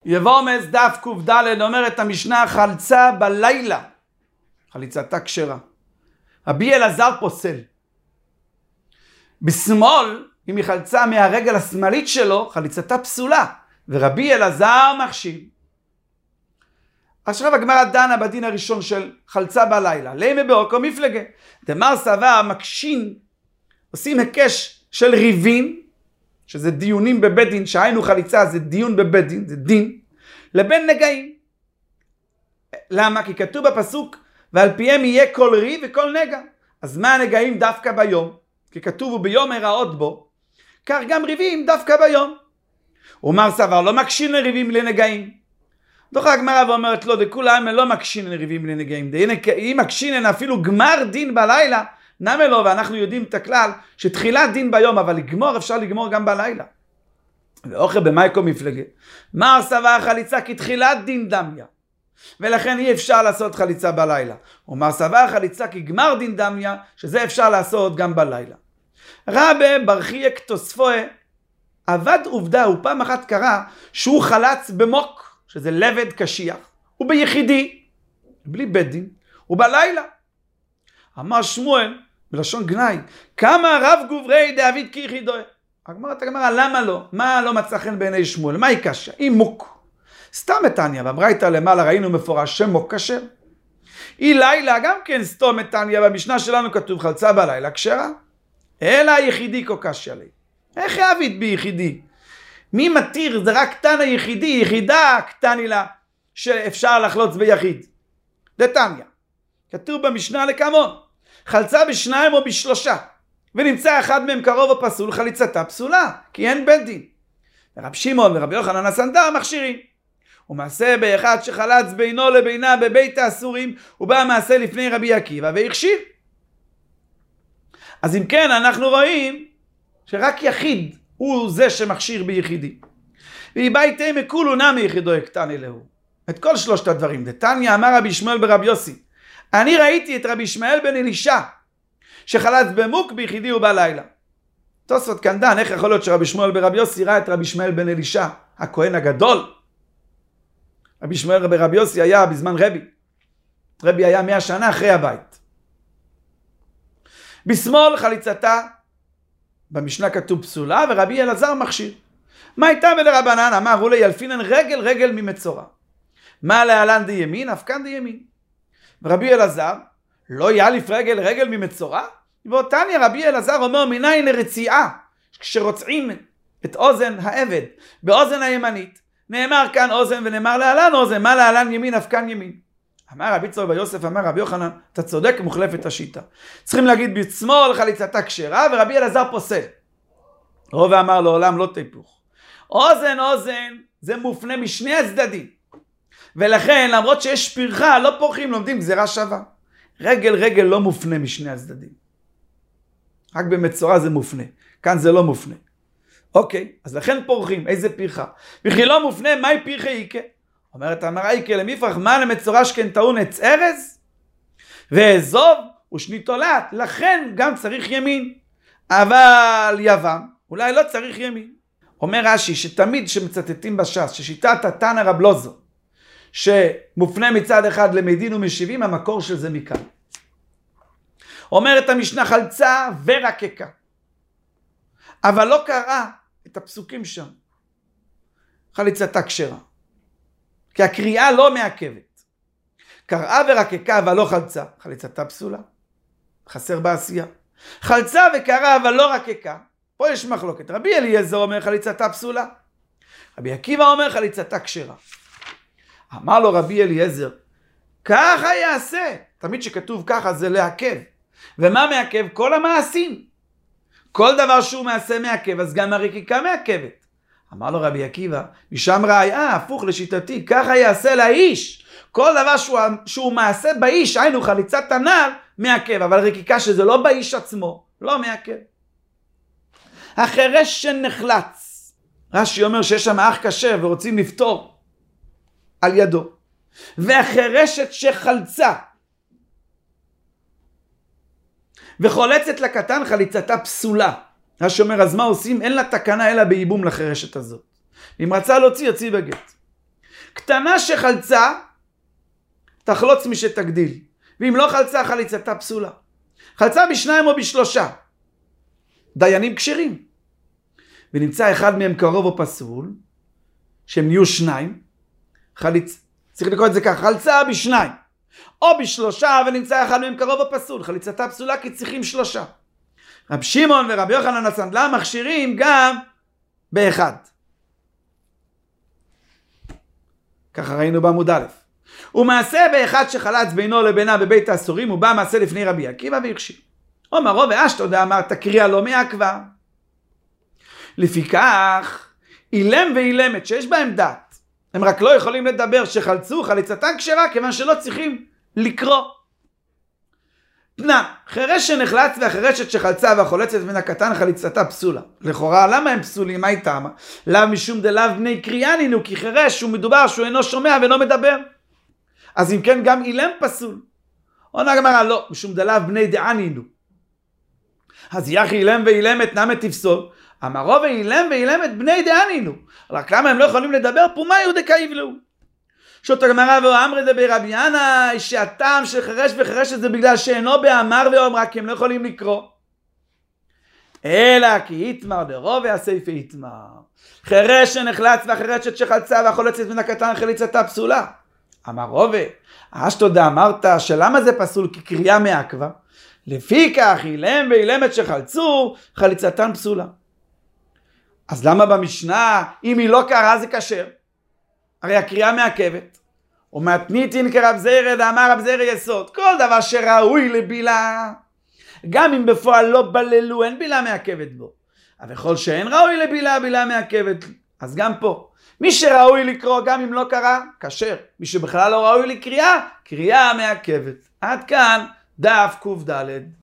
יבומס דף ק"ד אומרת המשנה חלצה בלילה, חליצתה כשרה. רבי אלעזר פוסל. בשמאל, אם היא חלצה מהרגל השמאלית שלו, חליצתה פסולה, ורבי אלעזר מכשיר. עכשיו הגמרא דנה בדין הראשון של חלצה בלילה. לימה באורכו מפלגה. דמר סבר מקשין, עושים הקש של ריבים, שזה דיונים בבית דין, שהיינו חליצה זה דיון בבית דין, זה דין, לבין נגעים. למה? כי כתוב בפסוק, ועל פיהם יהיה כל ריב וכל נגע. אז מה הנגעים דווקא ביום? כי כתוב וביום הרעות בו, כך גם ריבים דווקא ביום. ומר סבר לא מקשין לריבים לנגעים. דוחה הגמרא ואומרת לו, דכולם לא מקשין לריבים לנגעים. אם מקשין אפילו גמר דין בלילה, נמה לו, ואנחנו יודעים את הכלל, שתחילת דין ביום, אבל לגמור אפשר לגמור גם בלילה. ואוכל במייקו מפלגה. מר סבר חליצה כתחילת דין דמיה. ולכן אי אפשר לעשות חליצה בלילה. ומר סבר חליצה כגמר דין דמיה, שזה אפשר לעשות גם בלילה. רבי ברכיה כתוספוה, עבד עובדה, הוא פעם אחת קרא שהוא חלץ במוק, שזה לבד קשיח, וביחידי, בלי בית דין, ובלילה. אמר שמואל, בלשון גנאי, כמה רב גוברי דאביד כיחידוי. הגמרת הגמרא, למה לא? מה לא מצא חן בעיני שמואל? מה היא קשה? היא מוק. סתם מתניא, בברייתא למעלה ראינו מפורש שמוק כשר. היא לילה, גם כן סתום מתניא, במשנה שלנו כתוב חלצה בלילה כשרה. אלא היחידי כה קשה לי. איך יעביד ביחידי? מי מתיר? זה רק תנא יחידי, יחידה קטני לה, שאפשר לחלוץ ביחיד. דתניא. כתוב במשנה לכמון. חלצה בשניים או בשלושה, ונמצא אחד מהם קרוב או פסול, חליצתה פסולה, כי אין בית דין. רב שמעון ורבי יוחנן הסנדלר מכשירים. ומעשה באחד שחלץ בינו לבינה בבית האסורים, ובא מעשה לפני רבי עקיבא והכשיר. אז אם כן אנחנו רואים שרק יחיד הוא זה שמכשיר ביחידי. ויבייתי מכולו נמי יחידו יקטני להו. את כל שלושת הדברים. דתניא אמר רבי ישמעאל ברבי יוסי, אני ראיתי את רבי ישמעאל בן אלישע שחלץ במוק ביחידי ובלילה. תוספות כאן דן, איך יכול להיות שרבי ישמעאל ברבי יוסי ראה את רבי ישמעאל בן אלישע, הכהן הגדול? רבי ישמעאל ברבי יוסי היה בזמן רבי. רבי היה 100 שנה אחרי הבית. בשמאל חליצתה, במשנה כתוב פסולה, ורבי אלעזר מכשיר. מה הייתה ולרבנן? אמרו לי ילפינן רגל רגל ממצורע. מה להלן די ימין? אפקן די ימין. ורבי אלעזר לא יאליף רגל רגל ממצורע? ואותניה רבי אלעזר אומר מניין לרציעה, כשרוצעים את אוזן העבד באוזן הימנית, נאמר כאן אוזן ונאמר להלן אוזן, מה להלן ימין אפקן ימין. אמר רבי צור ביוסף, אמר רבי יוחנן, אתה צודק, מוחלפת השיטה. צריכים להגיד בשמאל חליצתה כשרה, ורבי אלעזר פוסל. רוב אמר לעולם לא תיפוך. אוזן זה מופנה משני הצדדים. ולכן למרות שיש פרחה לא פורחים, לומדים גזירה שווה. רגל לא מופנה משני הצדדים. רק במצורע זה מופנה. כאן זה לא מופנה. אוקיי, אז לכן פורחים. איזה פרחה? וכי לא מופנה, מהי פרחה איקה? אומרת אמרה איקה למפרח, מה למצורע שכן טעון עץ ארז? ואזוב ושני תולעת. לכן גם צריך ימין. אבל יבם, אולי לא צריך ימין. אומר רש"י שתמיד שמצטטים בש"ס, ששיטת התנא רב לוזו, שמופנה מצד אחד למדין ומשיבים, המקור של זה מכאן. אומרת המשנה חלצה ורקקה. אבל לא קראה את הפסוקים שם. חליצתה כשרה. כי הקריאה לא מעכבת. קראה ורקקה אבל לא חלצה. חליצתה פסולה. חסר בעשייה. חלצה וקראה אבל לא רקקה. פה יש מחלוקת. רבי אליעזר אומר חליצתה פסולה. רבי עקיבא אומר חליצתה כשרה. אמר לו רבי אליעזר, ככה יעשה. תמיד שכתוב ככה זה לעכב. ומה מעכב? כל המעשים. כל דבר שהוא מעשה מעכב, אז גם הרקיקה מעכבת. אמר לו רבי עקיבא, משם ראיה, הפוך לשיטתי, ככה יעשה לאיש. כל דבר שהוא מעשה באיש, היינו חליצת הנעל, מעכב. אבל רקיקה שזה לא באיש עצמו, לא מעכב. החירש שנחלץ. רש"י אומר שיש שם אח כשר ורוצים לפתור על ידו. והחירשת שחלצה וחולצת לקטן, חליצתה פסולה. רש"י אומר, אז מה עושים? אין לה תקנה אלא בייבום לחירשת הזאת. אם רצה להוציא, יוציא בגט. קטנה שחלצה, תחלוץ משתגדיל. ואם לא חלצה, חליצתה פסולה. חלצה בשניים או בשלושה. דיינים כשרים. ונמצא אחד מהם קרוב או פסול, שהם נהיו שניים. צריך לקרוא את זה ככה, חלצה בשניים. או בשלושה, ונמצא אחד מהם קרוב או פסול. חליצתה פסולה כי צריכים שלושה. רב שמעון ורבי יוחנן הסנדלר מכשירים גם באחד. ככה ראינו בעמוד א'. ומעשה באחד שחלץ בינו לבינה בבית האסורים, ובא מעשה לפני רבי עקיבא והכשיר. אומר רוב ואשתו דאמרת קריאה לא מעכבה. לפיכך, אילם ואילמת שיש בהם דעת, הם רק לא יכולים לדבר שחלצו, חליצתן כשרה, כיוון שלא צריכים לקרוא. תנא, חירש שנחלץ והחירשת שחלצה והחולצת מן הקטן חליצתה פסולה. לכאורה, למה הם פסולים? מה איתם? לאו משום דלאו בני קריאה נינו, כי חירש הוא מדובר שהוא אינו שומע ואינו מדבר. אז אם כן, גם אילם פסול. עונה הגמרא, לא, משום דלאו בני דעה נינו. אז יחי אילם ואילמת נמה תפסול. אמרו ואילם ואילמת בני דעה נינו. רק למה הם לא יכולים לדבר? פומה יהודקה יבלעו. שוט הגמרא ואמרי זה ברבי ינאי שהטעם של חירש וחירשת זה בגלל שאינו באמר ואומרה, כי הם לא יכולים לקרוא. אלא כי יתמר דרוב והסייפה יתמר. חירש שנחלץ והחירשת שחלצה והחולצת מן הקטן חליצתה פסולה. אמר רובה, אשתו דאמרת שלמה זה פסול? כי קריאה מעכבה. לפיכך אילם ואילמת שחלצו חליצתן פסולה. אז למה במשנה אם היא לא קראה זה כשר? הרי הקריאה מעכבת. ומתניתין כרב זירא דאמר רב זירא יסוד, כל דבר שראוי לבילה, גם אם בפועל לא בללו, אין בילה מעכבת בו. אבל כל שאין ראוי לבילה, בילה מעכבת. אז גם פה, מי שראוי לקרוא גם אם לא קרא, כשר. מי שבכלל לא ראוי לקריאה, קריאה מעכבת. עד כאן דף קד.